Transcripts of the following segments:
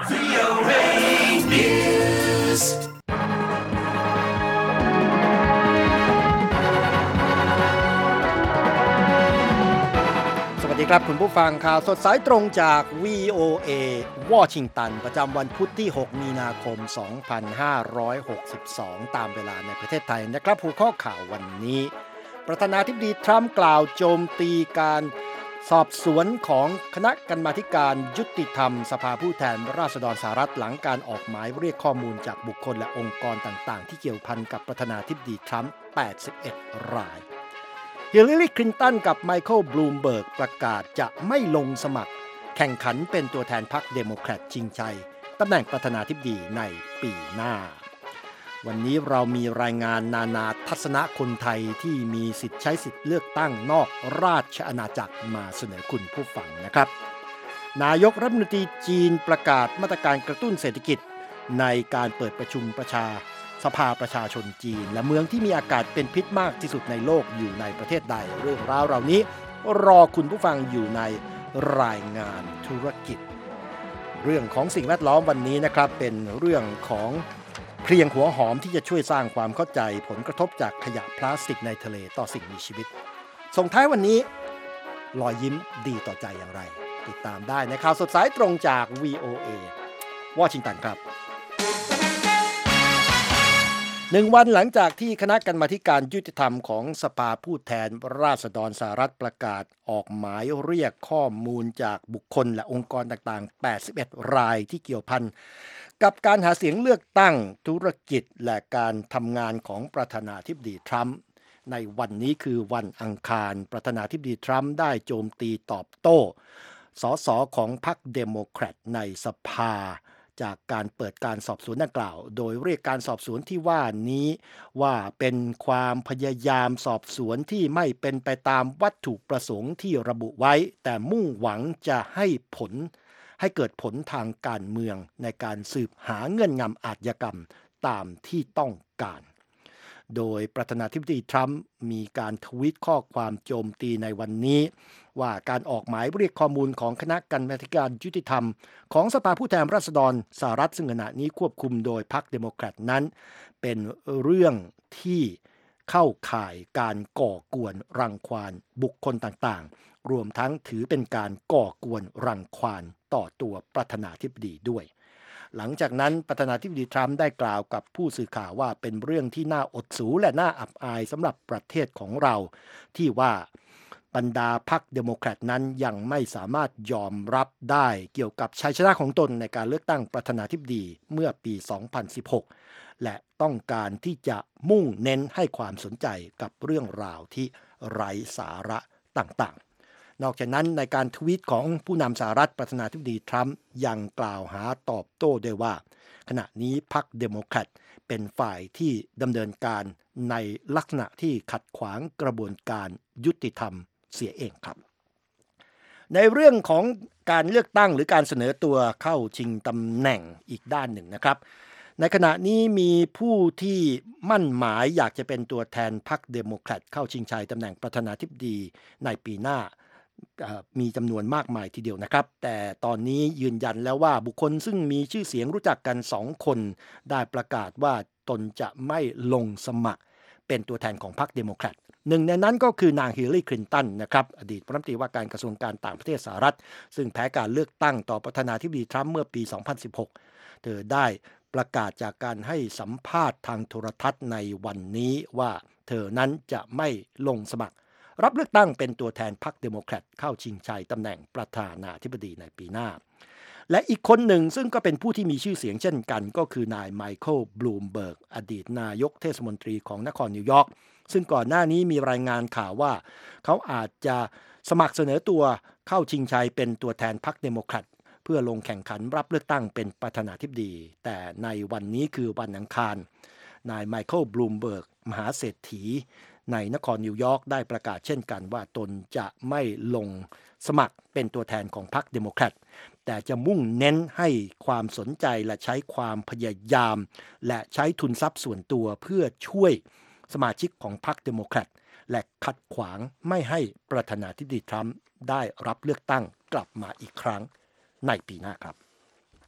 VOA News สวัสดีครับคุณผู้ฟังข่าวสดสายตรงจาก VOA วอชิงตันประจำวันพุธที่ 6 มีนาคม 2562 ตามเวลาในประเทศไทยนะครับหัวข้อข่าววันนี้ประธานาธิบดีทรัมป์กล่าวโจมตีการสอบสวนของคณะกรรมาธิการยุติธรรมสภาผู้แทนราษฎรสหรัฐหลังการออกหมายเรียกข้อมูลจากบุคคลและองค์กรต่างๆที่เกี่ยวพันกับประธานาธิบดีทรัมป์81 รายฮิลลารีคลินตันกับไมเคิลบลูมเบิร์กประกาศจะไม่ลงสมัครแข่งขันเป็นตัวแทนพรรคเดโมแครตชิงชัยตำแหน่งประธานาธิบดีในปีหน้าวันนี้เรามีรายงานนานาทัศนะคนไทยที่มีสิทธิ์ใช้สิทธิ์เลือกตั้งนอกราชอาณาจักรมาเสนอคุณผู้ฟังนะครับนายกรัฐมนตรีจีนประกาศมาตรการกระตุ้นเศรษฐกิจในการเปิดประชุมสภาประชาชนจีนและเมืองที่มีอากาศเป็นพิษมากที่สุดในโลกอยู่ในประเทศใดเรื่องราวเหล่านี้รอคุณผู้ฟังอยู่ในรายงานธุรกิจเรื่องของสิ่งแวดล้อมวันนี้นะครับเป็นเรื่องของเพลียงหัวหอมที่จะช่วยสร้างความเข้าใจผลกระทบจากขยะพลาสติกในทะเลต่อสิ่งมีชีวิตส่งท้ายวันนี้รอยยิ้มดีต่อใจอย่างไรติดตามได้ในข่าวสดสายตรงจาก VOA วอชิงตันครับ1 วันหลังจากที่คณะกรรมาธิการยุติธรรมของสภาผู้แทนราษฎรสหรัฐประกาศออกหมายเรียกข้อมูลจากบุคคลและองค์กรต่างๆ81 รายที่เกี่ยวพันกับการหาเสียงเลือกตั้งธุรกิจและการทำงานของประธานาธิบดีทรัมป์ในวันนี้คือวันอังคารประธานาธิบดีทรัมป์ได้โจมตีตอบโต้สสของพรรคเดโมแครตในสภาจากการเปิดการสอบสวนดังกล่าวโดยเรียกการสอบสวนที่ว่านี้ว่าเป็นความพยายามสอบสวนที่ไม่เป็นไปตามวัตถุประสงค์ที่ระบุไว้แต่มุ่งหวังจะให้เกิดผลทางการเมืองในการสืบหาเงื่อนงำอาชญากรรมตามที่ต้องการโดยประธานาธิบดีทรัมป์มีการทวีตข้อความโจมตีในวันนี้ว่าการออกหมายเรียกข้อมูลของคณะกรรมาธิการยุติธรรมของสภาผู้แทนราษฎรสหรัฐซึ่งขณะนี้ควบคุมโดยพรรคเดโมแครตนั้นเป็นเรื่องที่เข้าข่ายการก่อกวนรังควานบุคคลต่างๆรวมทั้งถือเป็นการก่อกวนรังควานต่อตัวประธานาธิบดีด้วยหลังจากนั้นประธานาธิบดีทรัมป์ได้กล่าวกับผู้สื่อข่าวว่าเป็นเรื่องที่น่าอดสูและน่าอับอายสำหรับประเทศของเราที่ว่าบรรดาพรรคเดโมแครตนั้นยังไม่สามารถยอมรับได้เกี่ยวกับชัยชนะของตนในการเลือกตั้งประธานาธิบดีเมื่อปี 2016 และต้องการที่จะมุ่งเน้นให้ความสนใจกับเรื่องราวที่ไร้สาระต่างๆนอกจากนั้นในการทวีตของผู้นำสหรัฐประธานาธิบดีทรัมป์ยังกล่าวหาตอบโต้ด้วยว่าขณะนี้พรรคเดโมแครตเป็นฝ่ายที่ดำเนินการในลักษณะที่ขัดขวางกระบวนการยุติธรรมเสียเองครับในเรื่องของการเลือกตั้งหรือการเสนอตัวเข้าชิงตำแหน่งอีกด้านหนึ่งนะครับในขณะนี้มีผู้ที่มั่นหมายอยากจะเป็นตัวแทนพรรคเดโมแครตเข้าชิงชัยตำแหน่งประธานาธิบดีในปีหน้ามีจำนวนมากมายทีเดียวนะครับแต่ตอนนี้ยืนยันแล้วว่าบุคคลซึ่งมีชื่อเสียงรู้จักกัน2 คนได้ประกาศว่าตนจะไม่ลงสมัครเป็นตัวแทนของพรรคเดโมแครตหนึ่งในนั้นก็คือนางฮิลลารีคลินตันนะครับอดีตรัฐมนตรีว่าการกระทรวงการต่างประเทศสหรัฐซึ่งแพ้การเลือกตั้งต่อประธานาธิบดีทรัมป์เมื่อปี 2016 เธอได้ประกาศจากการให้สัมภาษณ์ทางโทรทัศน์ในวันนี้ว่าเธอนั้นจะไม่ลงสมัครรับเลือกตั้งเป็นตัวแทนพรรคเดโมแครตเข้าชิงชัยตำแหน่งประธานาธิบดีในปีหน้าและอีกคนหนึ่งซึ่งก็เป็นผู้ที่มีชื่อเสียงเช่นกันก็คือนายไมเคิลบลูมเบิร์กอดีตนายกเทศมนตรีของนครนิวยอร์กซึ่งก่อนหน้านี้มีรายงานข่าวว่าเขาอาจจะสมัครเสนอตัวเข้าชิงชัยเป็นตัวแทนพรรคเดโมแครตเพื่อลงแข่งขันรับเลือกตั้งเป็นประธานาธิบดีแต่ในวันนี้คือวันอังคารนายไมเคิลบลูมเบิร์กมหาเศรษฐีในนครนิวยอร์กได้ประกาศเช่นกันว่าตนจะไม่ลงสมัครเป็นตัวแทนของพรรคเดโมแครตแต่จะมุ่งเน้นให้ความสนใจและใช้ความพยายามและใช้ทุนทรัพย์ส่วนตัวเพื่อช่วยสมาชิกของพรรคเดโมแครตและขัดขวางไม่ให้ประธานาธิบดีทรัมป์ได้รับเลือกตั้งกลับมาอีกครั้งในปีหน้าครับ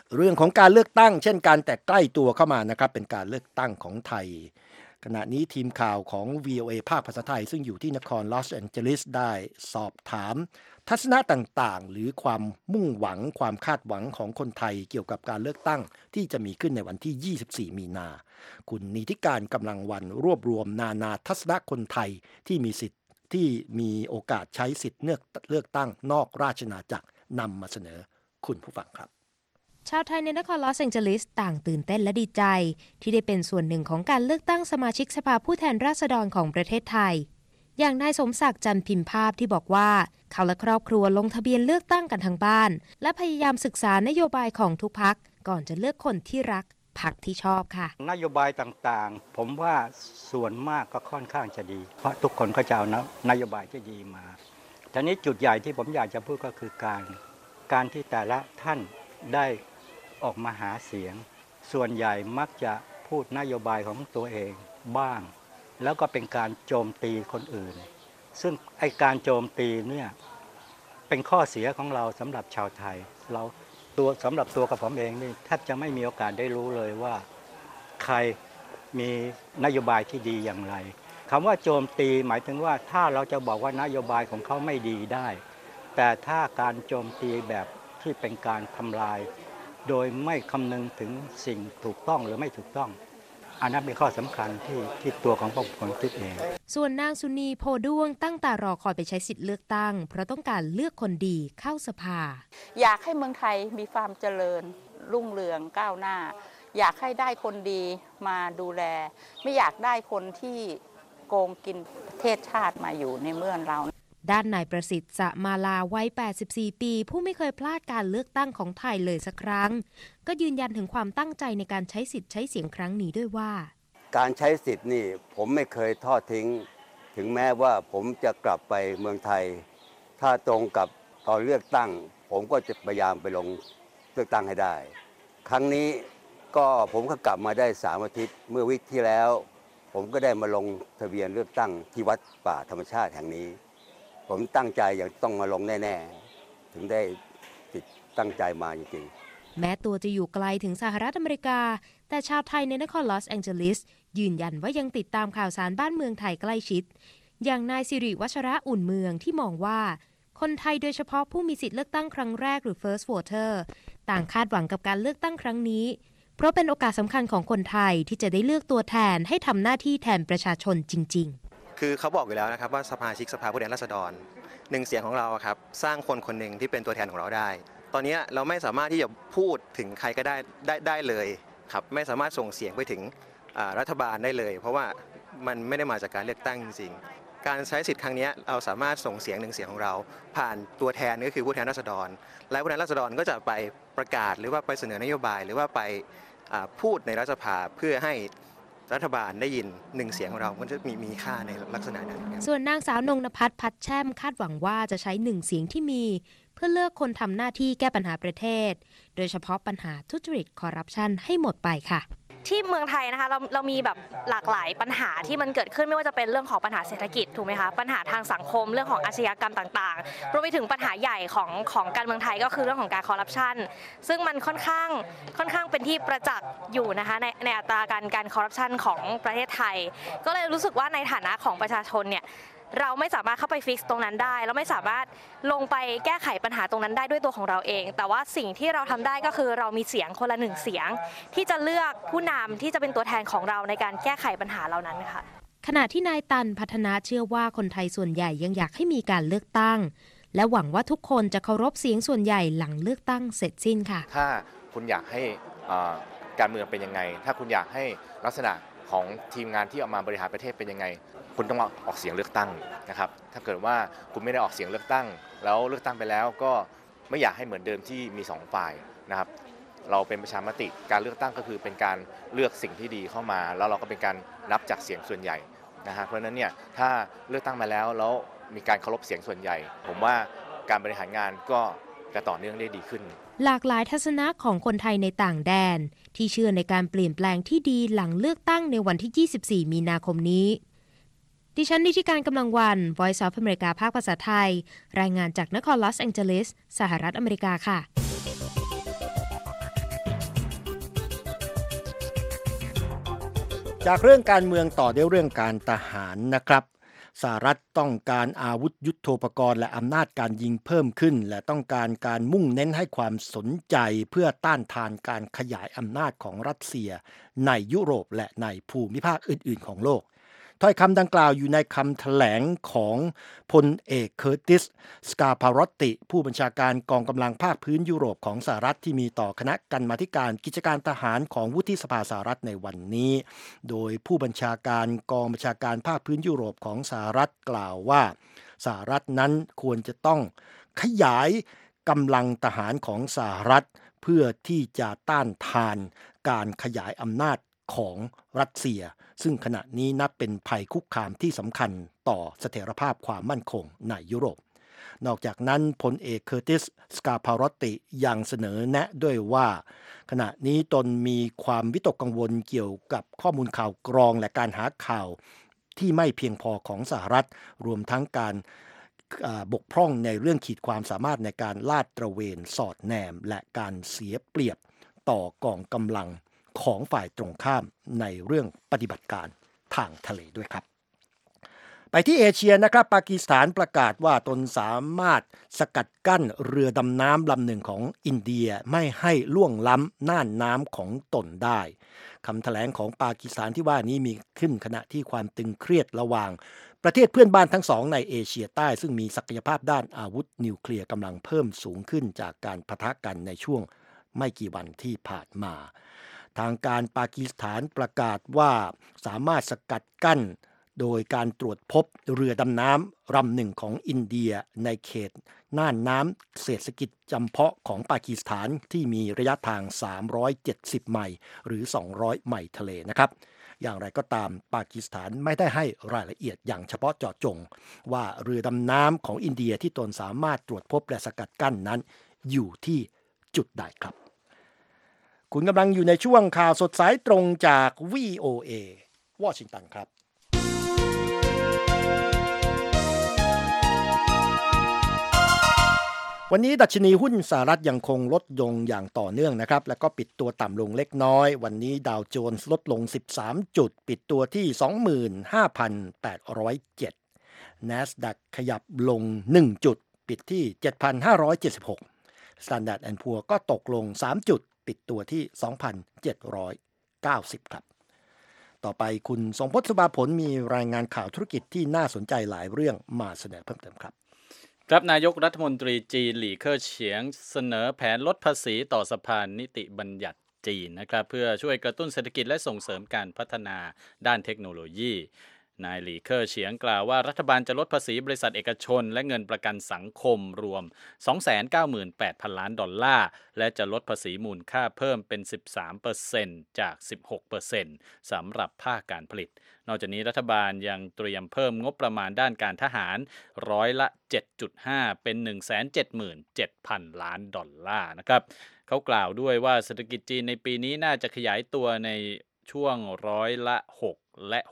เรื่องของการเลือกตั้งเช่นกันแต่ใกล้ตัวเข้ามานะครับเป็นการเลือกตั้งของไทยขณะนี้ทีมข่าวของ VOA ภาคภาษาไทยซึ่งอยู่ที่นครลอสแอนเจลิสได้สอบถามทัศนะต่างๆหรือความมุ่งหวังความคาดหวังของคนไทยเกี่ยวกับการเลือกตั้งที่จะมีขึ้นในวันที่24มีนาคุณนิติการกำลังวันรวบรวมนานาทัศนะคนไทยที่มีสิทธิ์ที่มีโอกาสใช้สิทธิ์เลือกตั้งนอกราชอาณาจักรนำมาเสนอคุณผู้ฟังครับชาวไทยในนครลอสแองเจลิสต่างตื่นเต้นและดีใจที่ได้เป็นส่วนหนึ่งของการเลือกตั้งสมาชิกสภาผู้แทนราษฎรของประเทศไทยอย่างนายสมศักดิ์จันทร์พิมพ์ภาพที่บอกว่าเขาและครอบครัวลงทะเบียนเลือกตั้งกันทั้งบ้านและพยายามศึกษานโยบายของทุกพรรคก่อนจะเลือกคนที่รักพรรคที่ชอบค่ะนโยบายต่างๆผมว่าส่วนมากก็ค่อนข้างจะดีเพราะทุกคนก็จะเอานโยบายที่ดีมาทีนี้จุดใหญ่ที่ผมอยากจะพูดก็คือการที่แต่ละท่านได้ออกมาหาเสียงส่วนใหญ่มักจะพูดนโยบายของตัวเองบ้างแล้วก็เป็นการโจมตีคนอื่นซึ่งไอ้การโจมตีเนี่ยเป็นข้อเสียของเราสำหรับชาวไทยสำหรับตัวกับผมเองนี่แทบจะไม่มีโอกาสได้รู้เลยว่าใครมีนโยบายที่ดีอย่างไรคำว่าโจมตีหมายถึงว่าถ้าเราจะบอกว่านโยบายของเขาไม่ดีได้แต่ถ้าการโจมตีแบบที่เป็นการทำลายโดยไม่คำนึงถึงสิ่งถูกต้องหรือไม่ถูกต้องอันนั้นเป็นข้อสำคัญที่ตัวของผมคิดเองส่วนนางสุนีโพด้วงตั้งตารอคอยไปใช้สิทธิ์เลือกตั้งเพราะต้องการเลือกคนดีเข้าสภาอยากให้เมืองไทยมีความเจริญรุ่งเรืองก้าวหน้าอยากให้ได้คนดีมาดูแลไม่อยากได้คนที่โกงกินประเทศชาติมาอยู่ในเมืองเราด้านนายประสิทธิ์สะมาลาวัย84ปีผู้ไม่เคยพลาดการเลือกตั้งของไทยเลยสักครั้งก็ยืนยันถึงความตั้งใจในการใช้สิทธิ์ใช้เสียงครั้งนี้ด้วยว่าการใช้สิทธิ์นี่ผมไม่เคยทอดทิ้งถึงแม้ว่าผมจะกลับไปเมืองไทยถ้าตรงกับตอนเลือกตั้งผมก็จะพยายามไปลงเลือกตั้งให้ได้ครั้งนี้ก็ผมก็กลับมาได้3 อาทิตย์เมื่อวิกที่แล้วผมก็ได้มาลงทะเบียนเลือกตั้งที่วัดป่าธรรมชาติแห่งนี้ผมตั้งใจอย่างต้องมาลงแน่ๆถึงได้ตั้งใจมาจริงๆแม้ตัวจะอยู่ไกลถึงสหรัฐอเมริกาแต่ชาวไทยในนครลอสแองเจลิสยืนยันว่ายังติดตามข่าวสารบ้านเมืองไทยใกล้ชิดอย่างนายสิริวัชระอุ่นเมืองที่มองว่าคนไทยโดยเฉพาะผู้มีสิทธิเลือกตั้งครั้งแรกหรือ First Voter ต่างคาดหวังกับการเลือกตั้งครั้งนี้เพราะเป็นโอกาสสำคัญของคนไทยที่จะได้เลือกตัวแทนให้ทำหน้าที่แทนประชาชนจริงๆคือเขาบอกอยู่แล้วนะครับว่าสมาชิกสภาผู้แทนราษฎร1 เสียงของเราครับสร้างคนคนหนึ่งที่เป็นตัวแทนของเราได้ตอนนี้เราไม่สามารถที่จะพูดถึงใครก็ได้เลยครับไม่สามารถส่งเสียงไปถึงรัฐบาลได้เลยเพราะว่ามันไม่ได้มาจากการเลือกตั้งจริงๆการใช้สิทธิ์ครั้งนี้เราสามารถส่งเสียง1 เสียงของเราผ่านตัวแทนก็คือผู้แทนราษฎรและผู้แทนราษฎรก็จะไปประกาศหรือว่าไปเสนอนโยบายหรือว่าไปพูดในรัฐสภาเพื่อให้รัฐบาลได้ยิน1 เสียงของเราก็จะมีค่าในลักษณะนั้นส่วนนางสาวนงนภัสพัดแช่มคาดหวังว่าจะใช้1 เสียงที่มีเพื่อเลือกคนทำหน้าที่แก้ปัญหาประเทศโดยเฉพาะปัญหาทุจริตคอร์รัปชันให้หมดไปค่ะที่เมืองไทยนะคะเรามีแบบหลากหลายปัญหาที่มันเกิดขึ้นไม่ว่าจะเป็นเรื่องของปัญหาเศรษฐกิจถูกไหมคะปัญหาทางสังคมเรื่องของอาชญากรรมต่างๆรวมไปถึงปัญหาใหญ่ของการเมืองไทยก็คือเรื่องของการคอร์รัปชันซึ่งมันค่อนข้างเป็นที่ประจักษ์อยู่นะคะในอัตราการคอร์รัปชันของประเทศไทยก็เลยรู้สึกว่าในฐานะของประชาชนเนี่ยเราไม่สามารถเข้าไปฟิกซ์ตรงนั้นได้เราไม่สามารถลงไปแก้ไขปัญหาตรงนั้นได้ด้วยตัวของเราเองแต่ว่าสิ่งที่เราทำได้ก็คือเรามีเสียงคนละ1 เสียงที่จะเลือกผู้นำที่จะเป็นตัวแทนของเราในการแก้ไขปัญหาเหล่านั้นค่ะขณะที่นายตันพัฒนาเชื่อว่าคนไทยส่วนใหญ่ยังอยากให้มีการเลือกตั้งและหวังว่าทุกคนจะเคารพเสียงส่วนใหญ่หลังเลือกตั้งเสร็จสิ้นค่ะถ้าคุณอยากให้การเมืองเป็นยังไงถ้าคุณอยากให้ลักษณะของทีมงานที่ออกมาบริหารประเทศเป็นยังไงคุณต้องออกเสียงเลือกตั้งนะครับถ้าเกิดว่าคุณไม่ได้ออกเสียงเลือกตั้งแล้วเลือกตั้งไปแล้วก็ไม่อยากให้เหมือนเดิมที่มี2 ฝ่ายนะครับเราเป็นประชามติการเลือกตั้งก็คือเป็นการเลือกสิ่งที่ดีเข้ามาแล้วเราก็เป็นการนับจากเสียงส่วนใหญ่นะฮะเพราะฉะนั้นเนี่ยถ้าเลือกตั้งมาแล้วมีการเคารพเสียงส่วนใหญ่ผมว่าการบริหารงานก็จะต่อเนื่องได้ดีขึ้นหลากหลายทัศนะของคนไทยในต่างแดนที่เชื่อในการเปลี่ยนแปลงที่ดีหลังเลือกตั้งในวันที่24 มีนาคมนี้ดิฉันนิติการกำลังวัน Voice of America ภาคภาษาไทยรายงานจากนครลอสแองเจลิสสหรัฐอเมริกาค่ะจากเรื่องการเมืองต่อด้วยเรื่องการทหารนะครับสหรัฐต้องการอาวุธยุทโธปกรณ์และอำนาจการยิงเพิ่มขึ้นและต้องการการมุ่งเน้นให้ความสนใจเพื่อต้านทานการขยายอำนาจของรัสเซียในยุโรปและในภูมิภาคอื่นๆของโลกถ้อยคำดังกล่าวอยู่ในคำแถลงของพลเอกเคอร์ติส สกาพารอตติผู้บัญชาการกองกำลังภาคพื้นยุโรปของสหรัฐที่มีต่อคณะกรรมาธิการกิจการทหารของวุฒิสภาสหรัฐในวันนี้โดยผู้บัญชาการกองบัญชาการภาคพื้นยุโรปของสหรัฐกล่าวว่าสหรัฐนั้นควรจะต้องขยายกำลังทหารของสหรัฐเพื่อที่จะต้านทานการขยายอำนาจของรัสเซียซึ่งขณะนี้นับเป็นภัยคุกคามที่สำคัญต่อเสถียรภาพความมั่นคงในยุโรปนอกจากนั้นพลเอกเคอร์ติส สกาพารอตติยังเสนอแนะด้วยว่าขณะนี้ตนมีความวิตกกังวลเกี่ยวกับข้อมูลข่าวกรองและการหาข่าวที่ไม่เพียงพอของสหรัฐรวมทั้งการบกพร่องในเรื่องขีดความสามารถในการลาดตระเวนสอดแนมและการเสียเปรียบต่อกองกำลังของฝ่ายตรงข้ามในเรื่องปฏิบัติการทางทะเลด้วยครับไปที่เอเชียนะครับปากีสถานประกาศว่าตนสามารถสกัดกั้นเรือดำน้ำลำหนึ่งของอินเดียไม่ให้ล่วงล้ำน่านน้ำของตนได้คำแถลงของปากีสถานที่ว่านี้มีขึ้นขณะที่ความตึงเครียดระหว่างประเทศเพื่อนบ้านทั้งสองในเอเชียใต้ซึ่งมีศักยภาพด้านอาวุธนิวเคลียร์กำลังเพิ่มสูงขึ้นจากการปะทะกันในช่วงไม่กี่วันที่ผ่านมาทางการปากีสถานประกาศว่าสามารถสกัดกั้นโดยการตรวจพบเรือดำน้ำลำหนึ่งของอินเดียในเขตน่านน้ำเศรษฐกิจจำเพาะของปากีสถานที่มีระยะทาง370ไมล์หรือ200ไมล์ทะเลนะครับอย่างไรก็ตามปากีสถานไม่ได้ให้รายละเอียดอย่างเฉพาะเจาะจงว่าเรือดำน้ำของอินเดียที่ตนสามารถตรวจพบและสกัดกั้นนั้นอยู่ที่จุดใดครับคุณกำลังอยู่ในช่วงข่าวสดสายตรงจาก VOA วอชิงตันครับวันนี้ดัชนีหุ้นสหรัฐยังคงลดลงอย่างต่อเนื่องนะครับแล้วก็ปิดตัวต่ำลงเล็กน้อยวันนี้ดาวโจนส์ลดลง13จุดปิดตัวที่ 25,807 NASDAQ ขยับลง1จุดปิดที่ 7,576 Standard & Poor's ก็ตกลง3จุดปิดตัวที่ 2,790 ครับต่อไปคุณทรงพจน์ สุภาผลมีรายงานข่าวธุรกิจที่น่าสนใจหลายเรื่องมาเสนอเพิ่มเติมครับครับนายกรัฐมนตรีจีนหลี่เค่อเฉียงเสนอแผนลดภาษีต่อสภานิติบัญญัติจีนนะครับเพื่อช่วยกระตุ้นเศรษฐกิจและส่งเสริมการพัฒนาด้านเทคโนโลยีนายหลี่เค่อเฉียงกล่าวว่ารัฐบาลจะลดภาษีบริษัทเอกชนและเงินประกันสังคมรวม 298,000 ล้านดอลลาร์และจะลดภาษีมูลค่าเพิ่มเป็น 13% จาก 16% สำหรับภาคการผลิตนอกจากนี้รัฐบาลยังเตรียมเพิ่มงบประมาณด้านการทหารร้อยละ 7.5 เป็น 177,000 ล้านดอลลาร์นะครับเขากล่าวด้วยว่าเศรษฐกิจจีนในปีนี้น่าจะขยายตัวในช่วงร้อยละ 6 และ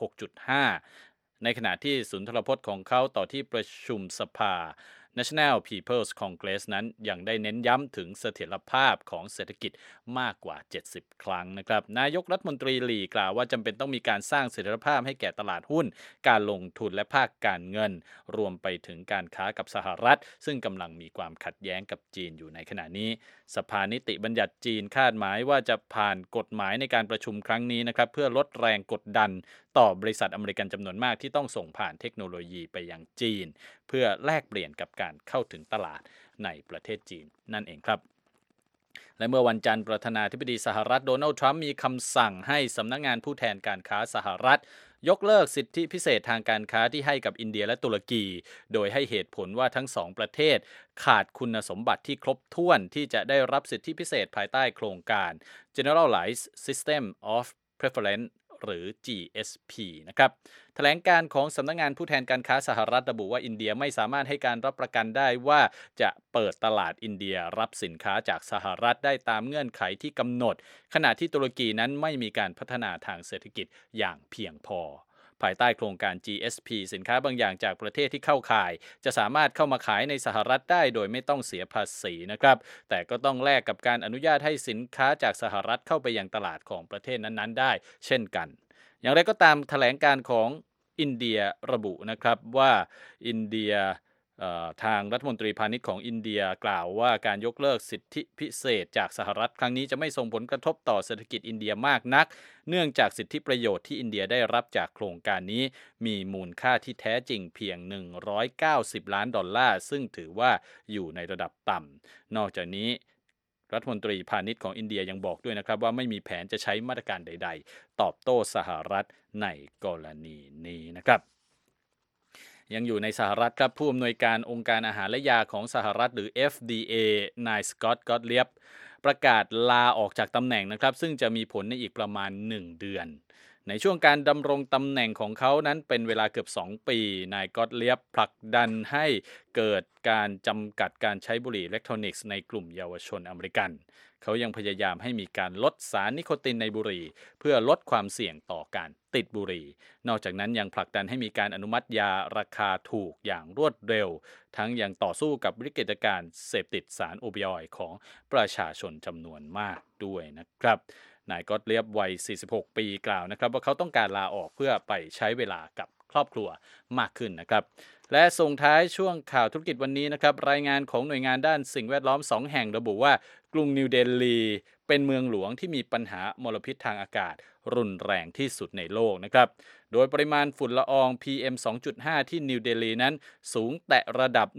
6.5 ในขณะที่สุนทรพจน์ของเขาต่อที่ประชุมสภา National People's Congress นั้นยังได้เน้นย้ำถึงเสถียรภาพของเศรษฐกิจมากกว่า70ครั้งนะครับนายกรัฐมนตรีหลี่กล่าวว่าจำเป็นต้องมีการสร้างเสถียรภาพให้แก่ตลาดหุ้นการลงทุนและภาคการเงินรวมไปถึงการค้ากับสหรัฐซึ่งกำลังมีความขัดแย้งกับจีนอยู่ในขณะนี้สภานิติบัญญัติจีนคาดหมายว่าจะผ่านกฎหมายในการประชุมครั้งนี้นะครับเพื่อลดแรงกดดันต่อบริษัทอเมริกันจำนวนมากที่ต้องส่งผ่านเทคโนโลยีไปยังจีนเพื่อแลกเปลี่ยนกับการเข้าถึงตลาดในประเทศจีนนั่นเองครับและเมื่อวันจันทร์ประธานาธิบดีสหรัฐโดนัลด์ทรัมป์มีคำสั่งให้สำนักงานผู้แทนการค้าสหรัฐยกเลิกสิทธิพิเศษทางการค้าที่ให้กับอินเดียและตุรกีโดยให้เหตุผลว่าทั้งสองประเทศขาดคุณสมบัติที่ครบถ้วนที่จะได้รับสิทธิพิเศษภายใต้โครงการ Generalized System of Preference หรือ GSP นะครับแถลงการของสำนักงานผู้แทนการค้าสหรัฐระบุว่าอินเดียไม่สามารถให้การรับประกันได้ว่าจะเปิดตลาดอินเดียรับสินค้าจากสหรัฐได้ตามเงื่อนไขที่กำหนดขณะที่ตุรกีนั้นไม่มีการพัฒนาทางเศรษฐกิจอย่างเพียงพอภายใต้โครงการ GSP สินค้าบางอย่างจากประเทศที่เข้าข่ายจะสามารถเข้ามาขายในสหรัฐได้โดยไม่ต้องเสียภาษีนะครับแต่ก็ต้องแลกกับการอนุญาตให้สินค้าจากสหรัฐเข้าไปยังตลาดของประเทศนั้นๆได้เช่นกันอย่างไรก็ตามแถลงการของอินเดียระบุนะครับว่าอินเดียทางรัฐมนตรีพาณิชย์ของอินเดียกล่าวว่าการยกเลิกสิทธิพิเศษจากสหรัฐครั้งนี้จะไม่ส่งผลกระทบต่อเศรษฐกิจอินเดียมากนักเนื่องจากสิทธิประโยชน์ที่อินเดียได้รับจากโครงการนี้มีมูลค่าที่แท้จริงเพียง$190 ล้านซึ่งถือว่าอยู่ในระดับต่ำนอกจากนี้รัฐมนตรีพาณิชย์ของอินเดียยังบอกด้วยนะครับว่าไม่มีแผนจะใช้มาตรการใดๆตอบโต้สหรัฐในกรณีนี้นะครับยังอยู่ในสหรัฐครับผู้อำนวยการองค์การอาหารและยาของสหรัฐหรือ FDA นายสกอตต์ ก็อตเลียบประกาศลาออกจากตำแหน่งนะครับซึ่งจะมีผลในอีกประมาณ1 เดือนในช่วงการดำรงตำแหน่งของเขานั้นเป็นเวลาเกือบ2 ปีนายก็อตเลียบผลักดันให้เกิดการจำกัดการใช้บุหรี่อิเล็กทรอนิกส์ในกลุ่มเยาวชนอเมริกันเขายังพยายามให้มีการลดสารนิโคตินในบุหรี่เพื่อลดความเสี่ยงต่อการติดบุหรี่นอกจากนั้นยังผลักดันให้มีการอนุมัติยาราคาถูกอย่างรวดเร็วทั้งยังต่อสู้กับวิกฤตการณ์เสพติดสารโอปิออยด์ของประชาชนจำนวนมากด้วยนะครับนายก็อตเลียบวัย46 ปีกล่าวนะครับว่าเขาต้องการลาออกเพื่อไปใช้เวลากับครอบครัวมากขึ้นนะครับและส่งท้ายช่วงข่าวธุรกิจวันนี้นะครับรายงานของหน่วยงานด้านสิ่งแวดล้อม2 แห่งระบุว่ากรุงนิวเดลีเป็นเมืองหลวงที่มีปัญหามลพิษทางอากาศรุนแรงที่สุดในโลกนะครับโดยปริมาณฝุ่นละออง PM 2.5 ที่นิวเดลีนั้นสูงแตะระดับ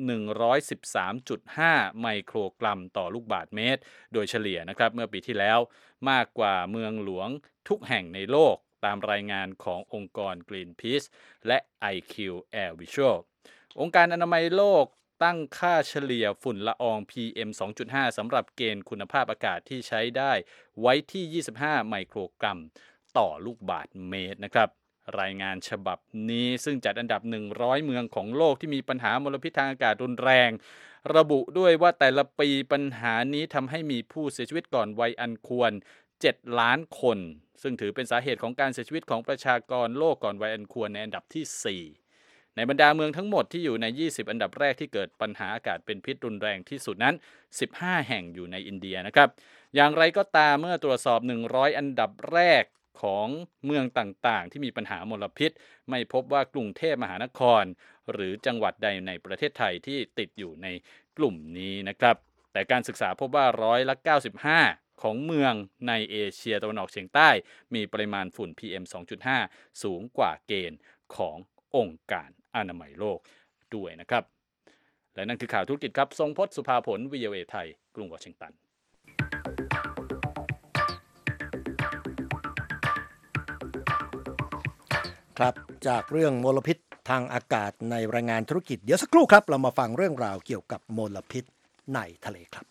113.5 ไมโครกรัมต่อลูกบาศก์เมตรโดยเฉลี่ยนะครับเมื่อปีที่แล้วมากกว่าเมืองหลวงทุกแห่งในโลกตามรายงานขององค์กร Greenpeace และ IQ Air Visual องค์การอนามัยโลกตั้งค่าเฉลี่ยฝุ่นละออง PM 2.5 สำหรับเกณฑ์คุณภาพอากาศที่ใช้ได้ไว้ที่ 25 ไมโครกรัมต่อลูกบาศก์เมตรนะครับรายงานฉบับนี้ซึ่งจัดอันดับ100เมืองของโลกที่มีปัญหามลพิษทางอากาศรุนแรงระบุด้วยว่าแต่ละปีปัญหานี้ทำให้มีผู้เสียชีวิตก่อนวัยอันควร7 ล้านคนซึ่งถือเป็นสาเหตุของการเสียชีวิตของประชากรโลกก่อนวัยอันควรในอันดับที่4ในบรรดาเมืองทั้งหมดที่อยู่ใน20อันดับแรกที่เกิดปัญหาอากาศเป็นพิษรุนแรงที่สุดนั้น15แห่งอยู่ในอินเดียนะครับอย่างไรก็ตามเมื่อตรวจสอบ100อันดับแรกของเมืองต่างๆที่มีปัญหามลพิษไม่พบว่ากรุงเทพมหานครหรือจังหวัดใดในประเทศไทยที่ติดอยู่ในกลุ่มนี้นะครับแต่การศึกษาพบว่า95%ของเมืองในเอเชียตะวันออกเฉียงใต้มีปริมาณฝุ่น PM 2.5 สูงกว่าเกณฑ์ขององค์การอนามัยโลกด้วยนะครับและนั่นคือข่าวธุรกิจครับทรงพจน์สุภาผล VOA ไทยกรุงวอชิงตันครับจากเรื่องมลพิษทางอากาศในรายงานธุรกิจเดี๋ยวสักครู่ครับเรามาฟังเรื่องราวเกี่ยวกับมลพิษในทะเลครับ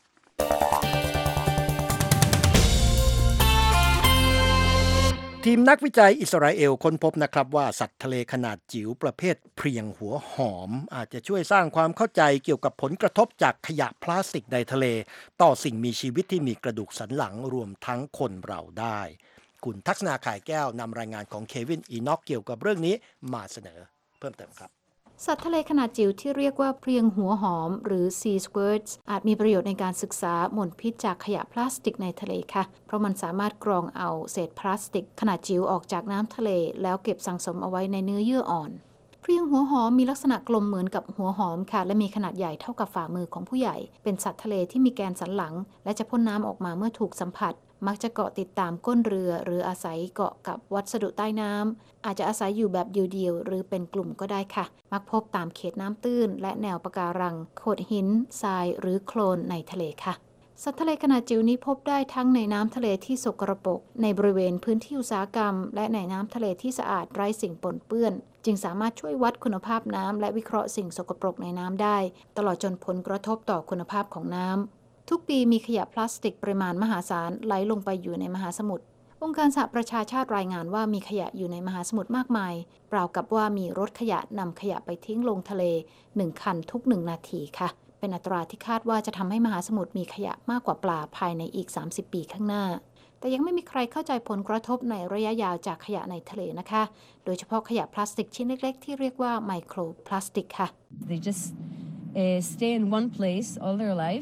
ทีมนักวิจัยอิสราเอลค้นพบนะครับว่าสัตว์ทะเลขนาดจิ๋วประเภทเพรียงหัวหอมอาจจะช่วยสร้างความเข้าใจเกี่ยวกับผลกระทบจากขยะพลาสติกในทะเลต่อสิ่งมีชีวิตที่มีกระดูกสันหลังรวมทั้งคนเราได้คุณทักษณาข่ายแก้วนำรายงานของเควินอีน็อกเกี่ยวกับเรื่องนี้มาเสนอเพิ่มเติมครับสัตว์ทะเลขนาดจิ๋วที่เรียกว่าเพรียงหัวหอมหรือ Sea Squirts อาจมีประโยชน์ในการศึกษามลพิษจากขยะพลาสติกในทะเลค่ะเพราะมันสามารถกรองเอาเศษพลาสติกขนาดจิ๋วออกจากน้ำทะเลแล้วเก็บสังสมเอาไว้ในเนื้อเยื่ออ่อนเพรียงหัวหอมมีลักษณะกลมเหมือนกับหัวหอมค่ะและมีขนาดใหญ่เท่ากับฝ่ามือของผู้ใหญ่เป็นสัตว์ทะเลที่มีแกนสันหลังและจะพ่นน้ำออกมาเมื่อถูกสัมผัสมักจะเกาะติดตามก้นเรือหรืออาศัยเกาะกับวัสดุใต้น้ำอาจจะอาศัยอยู่แบบเดียวๆหรือเป็นกลุ่มก็ได้ค่ะมักพบตามเขตน้ำตื้นและแนวปะการังโขดหินทรายหรือโคลนในทะเลค่ะสัตว์ทะเลขนาดจิ๋วนี้พบได้ทั้งในน้ำทะเลที่สกปรกในบริเวณพื้นที่อุตสาหกรรมและในน้ำทะเลที่สะอาดไร้สิ่งปนเปื้อนจึงสามารถช่วยวัดคุณภาพน้ำและวิเคราะห์สิ่งสกปรกในน้ำได้ตลอดจนผลกระทบต่อคุณภาพของน้ำทุกปีมีขยะพลาสติกปริมาณมหาศาลไหลลงไปอยู่ในมหาสมุทรองค์การสหประชาชาติรายงานว่ามีขยะอยู่ในมหาสมุทรมากมายราวกับว่ามีรถขยะนำขยะไปทิ้งลงทะเล1คันทุก1นาทีค่ะเป็นอัตราที่คาดว่าจะทำให้มหาสมุทรมีขยะมากกว่าปลาภายในอีก30ปีข้างหน้าแต่ยังไม่มีใครเข้าใจผลกระทบในระยะยาวจากขยะในทะเลนะคะโดยเฉพาะขยะพลาสติกชิ้นเล็กๆที่เรียกว่าไมโครพลาสติกค่ะ They just stay in one place all their life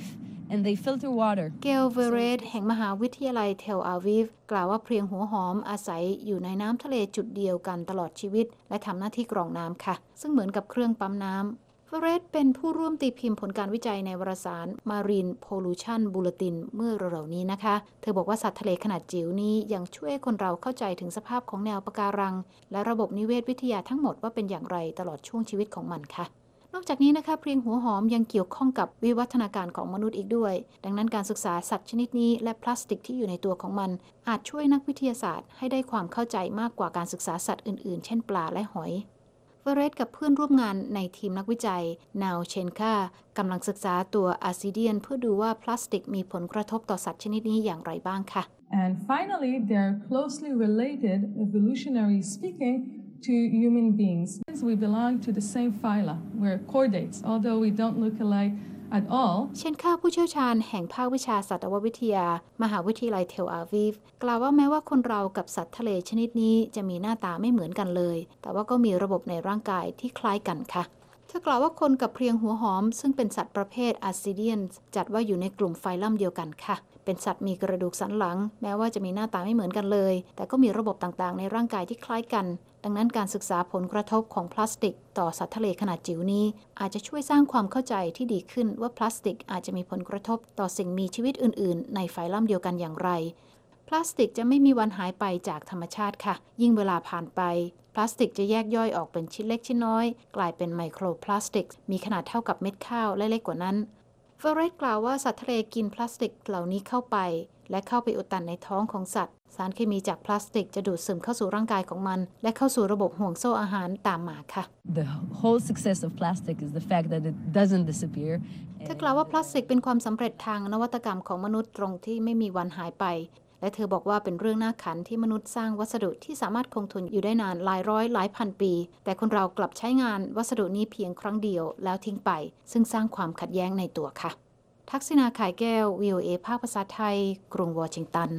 and they filter water. เกลเวเรตแห่งมหาวิทยาลัยเทลอาวีฟกล่าวว่าเพลียงหัวหอมอาศัยอยู่ในน้ำทะเลจุดเดียวกันตลอดชีวิตและทำหน้าที่กรองน้ำค่ะซึ่งเหมือนกับเครื่องปั๊มน้ำเวเรตเป็นผู้ร่วมตีพิมพ์ผลการวิจัยในวารสาร Marine Pollution Bulletin เมื่อเร็วๆนี้นะคะเธอบอกว่าสัตว์ทะเลขนาดจิ๋วนี้ยังช่วยคนเราเข้าใจถึงสภาพของแนวปะการังและระบบนิเวศวิทยาทั้งหมดว่าเป็นอย่างไรตลอดช่วงชีวิตของมันค่ะนอกจากนี้นะคะเพลียงหัวหอมยังเกี่ยวข้องกับวิวัฒนาการของมนุษย์อีกด้วยดังนั้นการศึกษาสัตว์ชนิดนี้และพลาสติกที่อยู่ในตัวของมันอาจช่วยนักวิทยาศาสตร์ให้ได้ความเข้าใจมากกว่าการศึกษาสัตว์อื่นๆเช่นปลาและหอยเวเรตกับเพื่อนร่วมงานในทีมนักวิจัยนาวเชนคากำลังศึกษาตัวอาซิเดียนเพื่อดูว่าพลาสติกมีผลกระทบต่อสัตว์ชนิดนี้อย่างไรบ้างค่ะ And finally, they are closely related, evolutionary speaking, to human beings. We belong to the same phyla. We're chordates, although we don't look alike at all. เช่นค่าผู้เชี่ยวชาญแห่งภาควิชาสัตววิทยามหาวิทยาลัยเทลอาวีฟกล่าวว่าแม้ว่าคนเรากับสัตว์ทะเลชนิดนี้จะมีหน้าตาไม่เหมือนกันเลยแต่ว่าก็มีระบบในร่างกายที่คล้ายกันค่ะเธอกล่าวว่าคนกับเพลียงหัวหอมซึ่งเป็นสัตว์ประเภทอาซิเดียนจัดว่าอยู่ในกลุ่มไฟลัมเดียวกันค่ะเป็นสัตว์มีกระดูกสันหลังแม้ว่าจะมีหน้าตาไม่เหมือนกันเลยแต่ก็มีระบบต่างๆในร่างกายที่คล้ายกันดังนั้นการศึกษาผลกระทบของพลาสติกต่อสัตว์ทะเลขนาดจิ๋วนี้อาจจะช่วยสร้างความเข้าใจที่ดีขึ้นว่าพลาสติกอาจจะมีผลกระทบต่อสิ่งมีชีวิตอื่นๆในไฟลัมเดียวกันอย่างไรพลาสติกจะไม่มีวันหายไปจากธรรมชาติค่ะยิ่งเวลาผ่านไปพลาสติกจะแยกย่อยออกเป็นชิ้นเล็กชิ้นน้อยกลายเป็นไมโครพลาสติกมีขนาดเท่ากับเม็ดข้าวและเล็กกว่านั้นเฟเรตกล่าวว่าสัตว์ทะเลกินพลาสติกเหล่านี้เข้าไปและเข้าไปอุดตันในท้องของสัตว์สารเคมีจากพลาสติกจะดูดซึมเข้าสู่ร่างกายของมันและเข้าสู่ระบบห่วงโซ่อาหารตามมาค่ะ The whole success of plastic is the fact that it doesn't disappear. เธอกล่าวว่าพลาสติกเป็นความสำเร็จทางนวัตกรรมของมนุษย์ตรงที่ไม่มีวันหายไปและเธอบอกว่าเป็นเรื่องน่าขันที่มนุษย์สร้างวัสดุที่สามารถคงทนอยู่ได้นานหลายร้อยหลายพันปีแต่คนเรากลับใช้งานวัสดุนี้เพียงครั้งเดียวแล้วทิ้งไปซึ่งสร้างความขัดแย้งในตัวค่ะทักษิณาข่ายแก้ว VOA ภาคภาษาไทยกรุงวอชิงตัน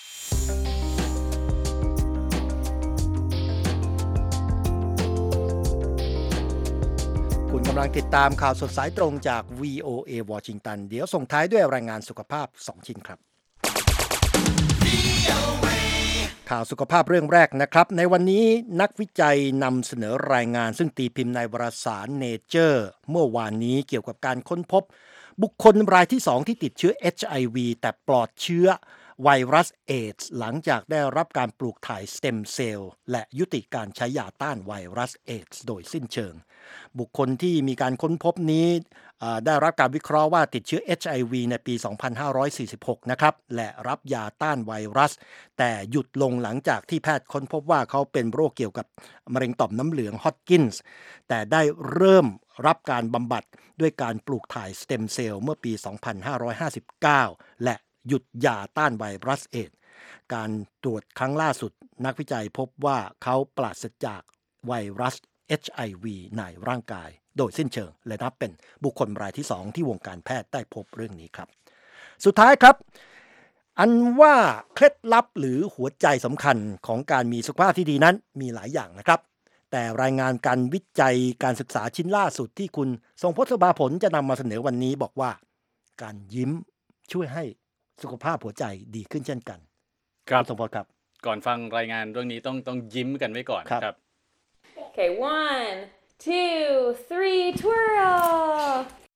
คุณกำลังติดตามข่าวสดสายตรงจาก VOA วอชิงตันเดี๋ยวส่งท้ายด้วยรายงานสุขภาพ2ชิ้นครับข่าวสุขภาพเรื่องแรกนะครับในวันนี้นักวิจัยนำเสนอรายงานซึ่งตีพิมพ์ในวารสาร Nature เมื่อวานนี้เกี่ยวกับการค้นพบบุคคลรายที่2ที่ติดเชื้อ HIV แต่ปลอดเชื้อไวรัสเอดส์หลังจากได้รับการปลูกถ่ายสเต็มเซลล์และยุติการใช้ยาต้านไวรัสเอดส์โดยสิ้นเชิงบุคคลที่มีการค้นพบนี้ได้รับการวิเคราะห์ว่าติดเชื้อ HIV ในปี 2546 นะครับและรับยาต้านไวรัสแต่หยุดลงหลังจากที่แพทย์ค้นพบว่าเขาเป็นโรคเกี่ยวกับมะเร็งต่อมน้ำเหลืองฮอตกินส์แต่ได้เริ่มรับการบำบัดด้วยการปลูกถ่ายสเต็มเซลล์เมื่อปี 2559 และหยุดยาต้านไวรัสเอดส์การตรวจครั้งล่าสุดนักวิจัยพบว่าเขาปราศจากไวรัส HIV ในร่างกายโดยสิ้นเชิงและนับเป็นบุคคลรายที่2ที่วงการแพทย์ได้พบเรื่องนี้ครับสุดท้ายครับอันว่าเคล็ดลับหรือหัวใจสำคัญของการมีสุขภาพที่ดีนั้นมีหลายอย่างนะครับแต่รายงานการวิจัยการศึกษาชิ้นล่าสุดที่คุณทรงพจน์ สภาผลจะนำมาเสนอวันนี้บอกว่าการยิ้มช่วยให้สุขภาพหัวใจดีขึ้นเช่นกันครับทรงพจน์ครับก่อนฟังรายงานเรื่องนี้ต้องยิ้มกันไว้ก่อนครับ Okay, 1, 2, 3, twirl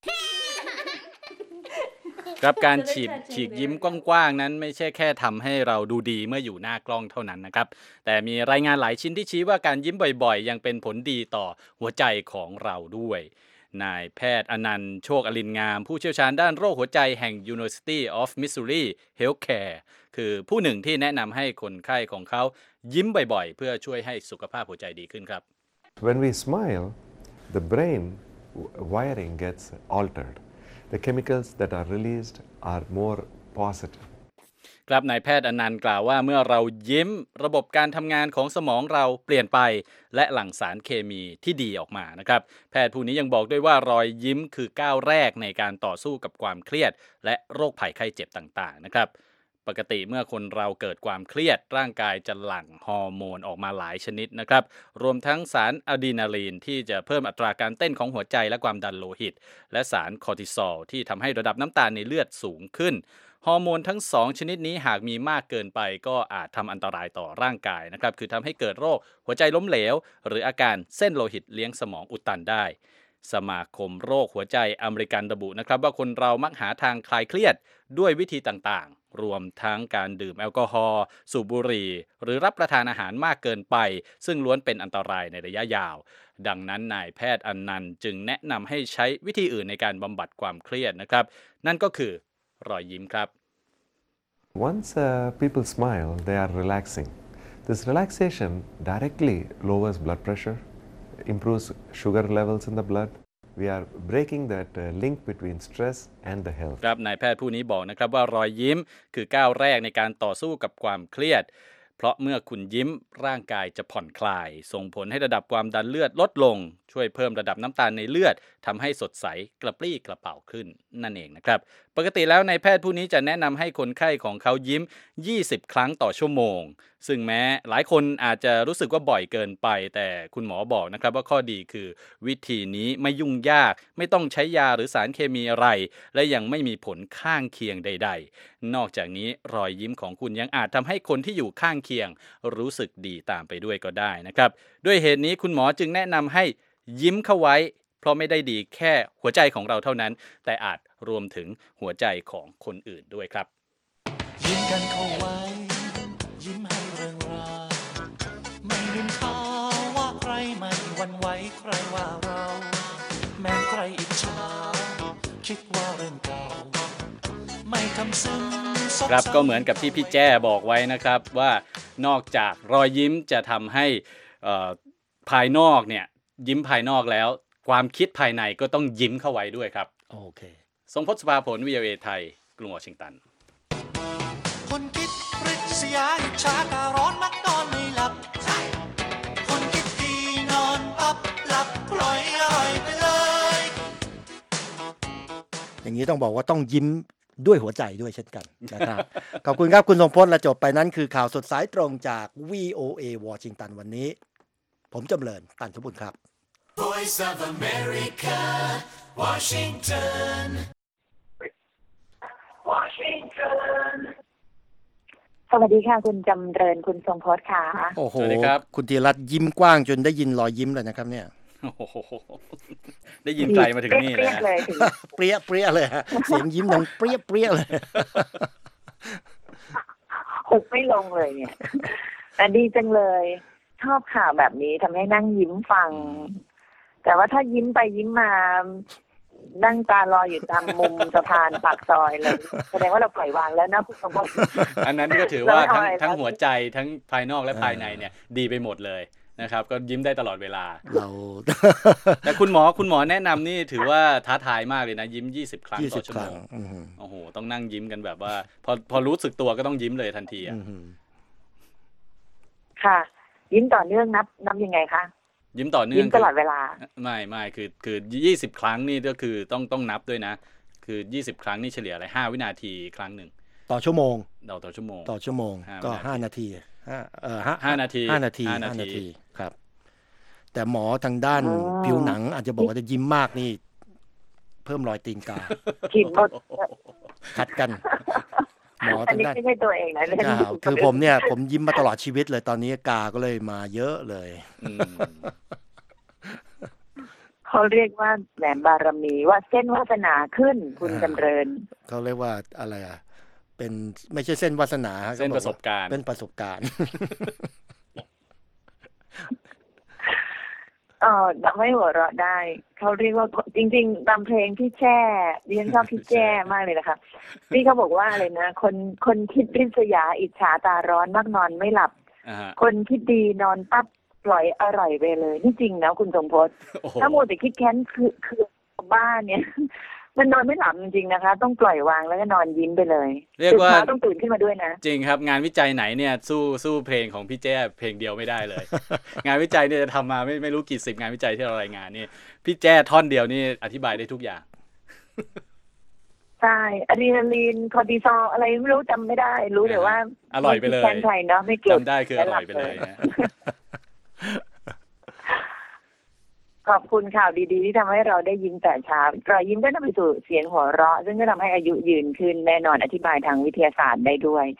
ครับการฉีกยิ้มกว้างๆนั้นไม่ใช่แค่ทำให้เราดูดีเมื่ออยู่หน้ากล้องเท่านั้นนะครับแต่มีรายงานหลายชิ้นที่ชี้ว่าการยิ้มบ่อยๆยังเป็นผลดีต่อหัวใจของเราด้วยนายแพทย์อนันต์โชคอลินงามผู้เชี่ยวชาญด้านโรคหัวใจแห่ง University of Missouri Healthcare คือผู้หนึ่งที่แนะนำให้คนไข้ของเขายิ้มบ่อยๆเพื่อช่วยให้สุขภาพหัวใจดีขึ้นครับ When we smile, the brain wiring gets altered. The chemicals that are released are more positive. ครับนายแพทย์อนันต์กล่าวว่าเมื่อเรายิ้มระบบการทำงานของสมองเราเปลี่ยนไปและหลั่งสารเคมีที่ดีออกมานะครับแพทย์ผู้นี้ยังบอกด้วยว่ารอยยิ้มคือก้าวแรกในการต่อสู้กับความเครียดและโรคภัยไข้เจ็บต่างๆนะครับปกติเมื่อคนเราเกิดความเครียดร่างกายจะหลั่งฮอร์โมนออกมาหลายชนิดนะครับรวมทั้งสารอะดรีนาลีนที่จะเพิ่มอัตราการเต้นของหัวใจและความดันโลหิตและสารคอร์ติซอลที่ทำให้ระดับน้ำตาลในเลือดสูงขึ้นฮอร์โมนทั้ง2ชนิดนี้หากมีมากเกินไปก็อาจทำอันตรายต่อร่างกายนะครับคือทำให้เกิดโรคหัวใจล้มเหลวหรืออาการเส้นโลหิตเลี้ยงสมองอุดตันได้สมาคมโรคหัวใจอเมริกันระบุนะครับว่าคนเรามักหาทางคลายเครียดด้วยวิธีต่างๆรวมทั้งการดื่มแอลกอฮอล์สูบบุหรี่หรือรับประทานอาหารมากเกินไปซึ่งล้วนเป็นอันตรายในระยะยาวดังนั้นนายแพทย์อนันต์จึงแนะนำให้ใช้วิธีอื่นในการบำบัดความเครียดนะครับนั่นก็คือรอยยิ้มครับ Once people smile, they are relaxing. This relaxation directly lowers blood pressure, improves sugar levels in the blood. We are breaking that link between stress and the health. ครับนายแพทย์ผู้นี้บอกนะครับว่ารอยยิ้มคือก้าวแรกในการต่อสู้กับความเครียดเพราะเมื่อคุณยิ้มร่างกายจะผ่อนคลายส่งผลให้ระดับความดันเลือดลดลงช่วยเพิ่มระดับน้ำตาลในเลือดทำให้สดใสกระปรี้กระเป๋าขึ้นนั่นเองนะครับปกติแล้วนายแพทย์ผู้นี้จะแนะนำให้คนไข้ของเขายิ้ม20ครั้งต่อชั่วโมงซึ่งแม้หลายคนอาจจะรู้สึกว่าบ่อยเกินไปแต่คุณหมอบอกนะครับว่าข้อดีคือวิธีนี้ไม่ยุ่งยากไม่ต้องใช้ยาหรือสารเคมีอะไรและยังไม่มีผลข้างเคียงใดๆนอกจากนี้รอยยิ้มของคุณยังอาจทำให้คนที่อยู่ข้างเคียงรู้สึกดีตามไปด้วยก็ได้นะครับด้วยเหตุนี้คุณหมอจึงแนะนำให้ยิ้มเข้าไว้เพราะไม่ได้ดีแค่หัวใจของเราเท่านั้นแต่อาจรวมถึงหัวใจของคนอื่นด้วยครับยิ้มกันเข้าไว้ยิ้มให้เริงราไม่นินทาว่าใครไม่หวั่นไหวใครว่าเราแม้ใครอิจฉาคิดว่าเรื่องเก่าไม่ทำซึ้งครับก็เหมือนกับที่พี่แจ้บอกไว้นะครับว่านอกจากรอยยิ้มจะทำให้ภายนอกเนี่ยยิ้มภายนอกแล้วความคิดภายในก็ต้องยิ้มเข้าไว้ด้วยครับโอเคทรงพจน์สภาผล VOA ไทยกรุงวอชิงตันคนคิดริษยาอิจฉาการ้อนมักนอนไม่หลับคนคิดดีนอนปั๊บหลับปล่อยไปเลยอย่างนี้ต้องบอกว่าต้องยิ้มด้วยหัวใจด้วยเช่นกันนะครับ ขอบคุณครับคุณทรงพจน์และจบไปนั้นคือข่าวสดสายตรงจาก VOA วอชิงตันวันนี้ผมจำเริญตันทบุญครับ Voice of America Washington สวัสดีค่ะคุณจำเริญคุณทรงพจน์ค่ะโอ้โหคุณธีรัตน์ยิ้มกว้างจนได้ยินรอยยิ้มเลยนะครับเนี่ยได้ยินไกลมาถึงนี่เลยเปรี้ยเลยฮะเสียงยิ้มดังเปรี้ยเลยหุบไม่ลงเลยเนี่ยแต่ดีจังเลยชอบข่าวแบบนี้ทำให้นั่งยิ้มฟังแต่ว่าถ้ายิ้มไปยิ้มมานั่งตาลอยอยู่ตามมุมสะพานปากซอยเลยแสดงว่าเราปล่อยวางแล้วนะคุณสมบัติอันนั้นก็ถือว่าทั้งหัวใจทั้งภายนอกและภายในเนี่ยดีไปหมดเลยนะครับก็ยิ้มได้ตลอดเวลาเราแต่คุณหมอแนะนำนี่ถือว่าท้าทายมากเลยนะยิ้ม20ครั้งต่อชั่วโมงโอ้โหต้องนั่งยิ้มกันแบบว่าพอรู้สึกตัวก็ต้องยิ้มเลยทันทีอ่ะค่ะยิ้มต่อเนื่องนับยังไงคะยิ้มต่อเนื่องยิ้มตลอดเวลาไม่คือ20ครั้งนี่ก็คือต้องนับด้วยนะคือ20ครั้งนี่เฉลี่ยอะไร5วินาทีครั้งนึงต่อชั่วโมงต่อชั่วโมงก็5นาที 5นาทีครับแต่หมอทางด้านผิวหนังอาจจะบอกว่าจะยิ้มมากนี่เพิ่มรอยตีนกาขัดกันหมอทางด้านไม่ใช่ตัวเองนะคือผมยิ้มมาตลอดชีวิตเลยตอนนี้กาก็เลยมาเยอะเลยเขาเรียกว่าแหลมบารมีว่าเส้นวาสนาขึ้นคุณจำเริญเขาเรียกว่าอะไรอ่ะเป็นไม่ใช่เส้นวาสนาเส้นประสบการณ์เป็นประสบการณ์ทำให้หัวเราะได้เขาเรียกว่าจริงๆตามเพลงพี่แจ้ดิฉันชอบพี่แจ้มากเลยนะคะพี่เขาบอกว่าอะไรนะคนคิดริษยาอิจฉาตาร้อนมักนอนไม่หลับคนคิดดีนอนปั๊บปล่อยอร่อยไปเลยนี่จริงนะคุณทรงพจน์ถ้ามัวแต่คิดแค้นคือบ้านเนี่ยมันนอนไม่หลับจริงๆนะคะต้องปล่อยวางแล้วก็นอนยิ้มไปเลยเรียกว่าต้องตื่นขึ้นมาด้วยนะจริงครับงานวิจัยไหนเนี่ยสู้เพลงของพี่แจ้เพลงเดียวไม่ได้เลย งานวิจัยเนี่ยจะทำมาไม่รู้กี่สิบงานวิจัยที่เรารายงานนี่พี่แจ้ท่อนเดียวนี่อธิบายได้ทุกอย่างใช่อะดรีนาลีนคอร์ติซอลอะไรไม่รู้จำไม่ได้รู้แต่ว่าอร่อยไปเลยแทนไทยเนาะไม่เกิดจำได้คืออร่อยไปเลยนะขอบคุณข่าวดีๆที่ทำให้เราได้ยิ้มแต่เช้ารอยยิ้มก็นำไปสู่เสียงหัวเราะซึ่งก็ทำให้อายุยืนขึ้นแน่นอนอธิบายทางวิทยาศาสตร์ได้ด้วย